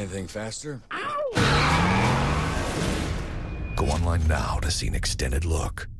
Anything faster? Go online now to see an extended look.